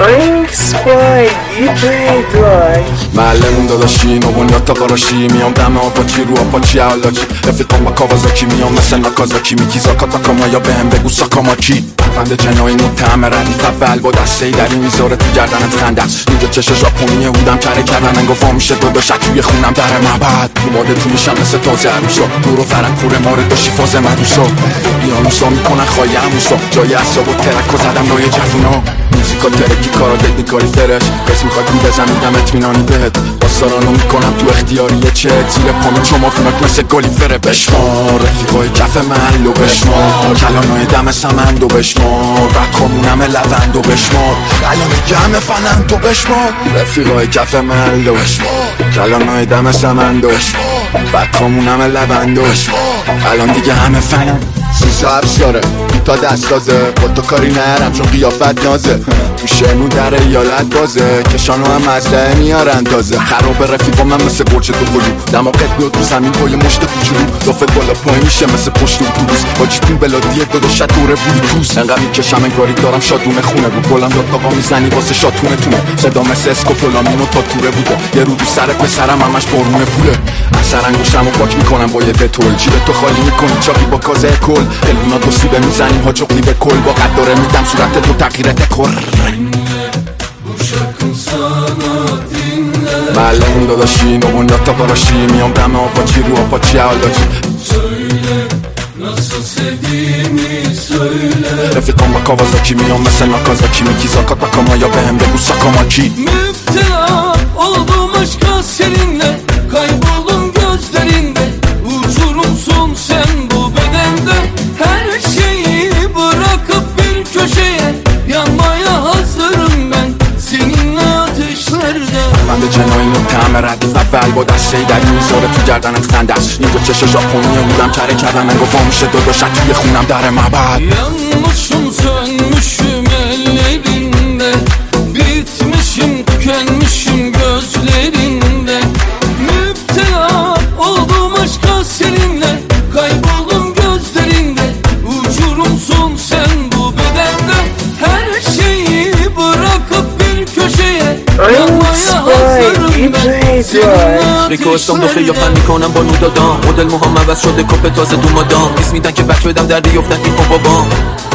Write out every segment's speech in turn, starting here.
معلمون داداشی نوون تا قراشی میام دم آپاچی رو آپاچی علاجی رفیقم با کاوازاکی میام مثل ناکازاکی میکیزا کاتاکاما یا بهم بگو ساکاماکی بند جنایی متهم ردیف اول با دسته ای در این میذاره تو گردنت خنده اینجا چش ژاپنی هودم کره کردن انگفا میشه داداشت توی خونم در مبد اوماده تو میشم مثل تازه عروسا دور و فرق کوره مارد داشتی فاز مدوسا بیانوسا میکنن خواهی هموسا جای اصاب و ترک و زدم لای جفونا موزیکا ترکی کارا تکنیکالی فرش کس میخواد رو بزنیدم اطمینانی بهت باستارانو میکنم تو اختیاریه چه زیر پامو چما فونک مثل گلی فره بشمار رفیقای کف محلو بشمار کلانای دم سمندو بشمار بعد خامونم لوندو بشمار الان گم فنندو بشمار رفیقای کف محلو بشمار کلانای دم سمندو بشمار بعد خامونم لوندو بشمار الان دیگه همه فنم سیسا حبس داره تا دست تازه با تو کاری نرم چون قیافت نازه تو شنو در ایالت بازه کشانو هم مزده میارن تازه خراب رفیقا من مثل برچ تو خلو دماغت بیاد رو زمین با یه مشت کوچولو دافت بالا پای میشه مثل پشت اتوبوس با جیتون بلادیه داداشت دوره بلوتوس انقدر میکشم انگاری دارم شادونه خونه رو گلم داد آقا میزنی واسه شاتونه تونه صدا مثل اسکوپولامینو تا توره بوده یه رو سر پسرم همش بارونه پوله اثر انگشتمو پاک میکنم با یه دتول جیب تو خالی میکنی چاقی با کازه کل قلونا دو سیبه میزنیم ها چقلی به کل با قداره میدم صورت تو تغییرت کر معلمون داداشی نوون تا قراشی میام دم آپاچی رو آپاچی علاجی رفیقم با کاوازاکی میام مثل ناکازاکی میکیزا کاتاکاما یا بهم بگو ساکاماکی müptela oldum aşka seninle kayboldum gözlerinde uçurumsun sen bu bedende her şeyi bırakıp bir köşeye yanmaya hazırım ben seninle ateşlerde بند جنایی متهم ردیف اول با دسته ای در این میذاره تو گردنت خنده اینجا چش ژاپنی بودم کره کردن انگفا میشه داداشت توی خونم در مبد yanmışım sönmüşüm ellerinde bitmişim tükenmişim gözlerinde müptela oldum aşka seninle kayboldum gözlerinde uçurumsun sen bu bedende her şeyi bırakıp bir köşeye yanmaya hazırım ben seninle ریکوستم دو خیابان میکنم با نو دادم مدل موهام عوض شده کپ تازه دو مادام بیس میدن که بک بدم در دیفتن این بابام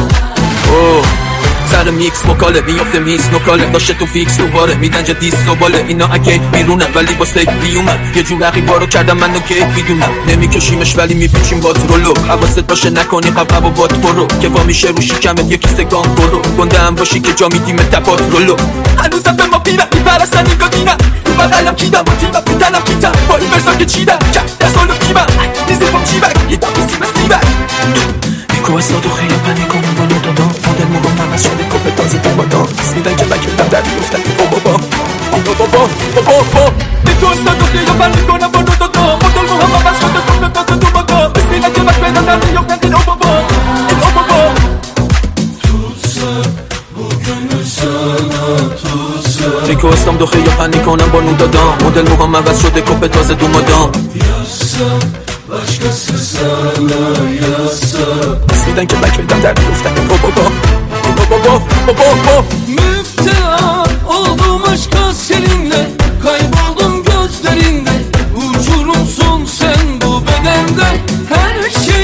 سر میکس مکاله میفته میس نکاله داشته تو فیکس دوباره میدن جا دیست دوباله اینا اگه بیرونن ولی با ستیک بیومد یه جور رقیبا رو کردم منو که میدونم نمیکشیمش ولی میپیچیم با ترولو حواست باشه نکنی قبقب و بات برو که با میشه رو شکمت یکی سگام برو گنده هم باشی که جا میدیم تپات رولو هنوزم به ما پیرم میپرستن این گادینم تو بغلم کیدم با تیمم میدنم کیتم با این برزا که چیدم در سالو کیمم نیزه پام چیبک یه دفعی سیم استیبک ریکوستا تو خیابان میکنم با نو دادم مدل موهام عوض شده کپ تازه دو مادام بیس میدن که بک بدم در بیفتن بابا ریکوستا تو خیابان میکنم با نو دادم مدل موهام عوض شده کپ تازه دو مادام بیس میدن که بک بدم در بیفتن این بابا ریکوستم دو خیابان میکنم با نو دادم مدل موهام عوض شده کپ تازه دو مادام başkası sana yasak eskiden ki bekledim derdi uftak müptela oldum aşka seninle kayboldum gözlerinde uçurumsun sen bu bedende her şey